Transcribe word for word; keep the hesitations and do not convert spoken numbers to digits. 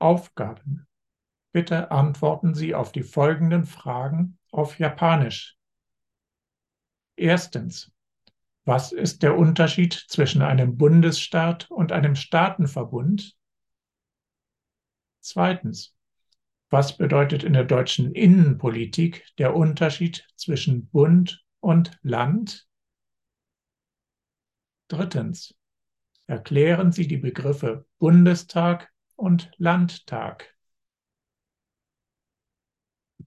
Aufgaben. Bitte antworten Sie auf die folgenden Fragen auf Japanisch. Erstens. Was ist der Unterschied zwischen einem Bundesstaat und einem Staatenverbund? Zweitens. Was bedeutet in der deutschen Innenpolitik der Unterschied zwischen Bund und Land? Drittens. Erklären Sie die Begriffe Bundestag und Landtag.